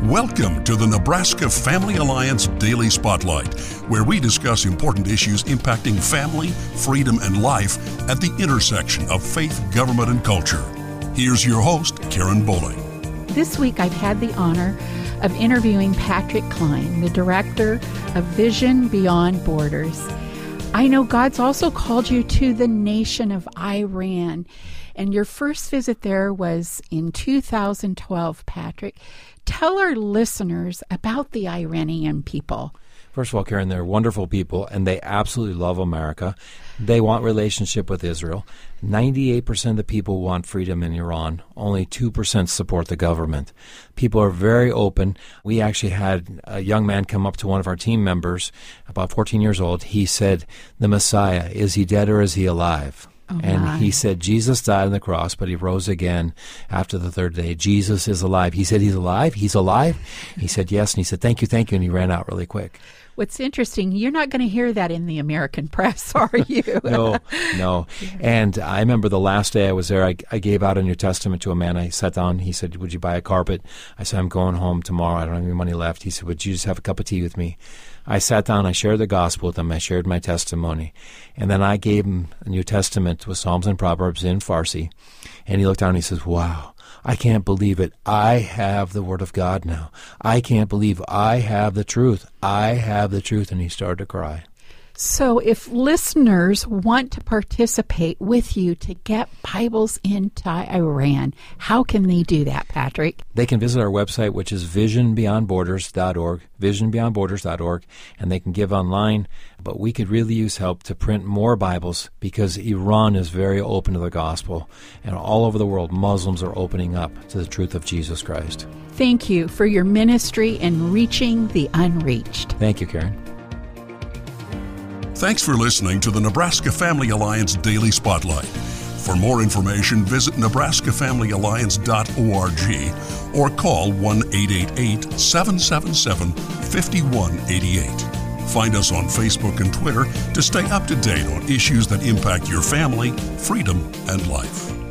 Welcome to the Nebraska Family Alliance Daily Spotlight, where we discuss important issues impacting family, freedom, and life at the intersection of faith, government, and culture. Here's your host, Karen Bowling. This week I've had the honor of interviewing Patrick Klein, the director of Vision Beyond Borders. I know God's also called you to the nation of Iran, and your first visit there was in 2012, Patrick. Tell our listeners about the Iranian people. First of all, Karen, they're wonderful people, and they absolutely love America. They want relationship with Israel. 98% of the people want freedom in Iran. Only 2% support the government. People are very open. We actually had a young man come up to one of our team members, about 14 years old. He said, "The Messiah, is he dead or is he alive?" And he said, Jesus died on the cross, but he rose again after the third day. Jesus is alive. He said, he's alive? He's alive? He said, yes. And he said, thank you. And he ran out really quick. What's interesting, you're not going to hear that in the American press, are you? No. And I remember the last day I was there, I gave out a New Testament to a man. I sat down. He said, would you buy a carpet? I said, I'm going home tomorrow. I don't have any money left. He said, would you just have a cup of tea with me? I sat down, I shared the gospel with him, I shared my testimony, and then I gave him a New Testament with Psalms and Proverbs in Farsi, and he looked down and he says, wow, I can't believe it. I have the Word of God now. I can't believe I have the truth. I have the truth, and he started to cry. So if listeners want to participate with you to get Bibles into Iran, how can they do that, Patrick? They can visit our website, which is visionbeyondborders.org, visionbeyondborders.org, and they can give online. But we could really use help to print more Bibles because Iran is very open to the gospel, and all over the world, Muslims are opening up to the truth of Jesus Christ. Thank you for your ministry in reaching the unreached. Thank you, Karen. Thanks for listening to the Nebraska Family Alliance Daily Spotlight. For more information, visit nebraskafamilyalliance.org or call 1-888-777-5188. Find us on Facebook and Twitter to stay up to date on issues that impact your family, freedom, and life.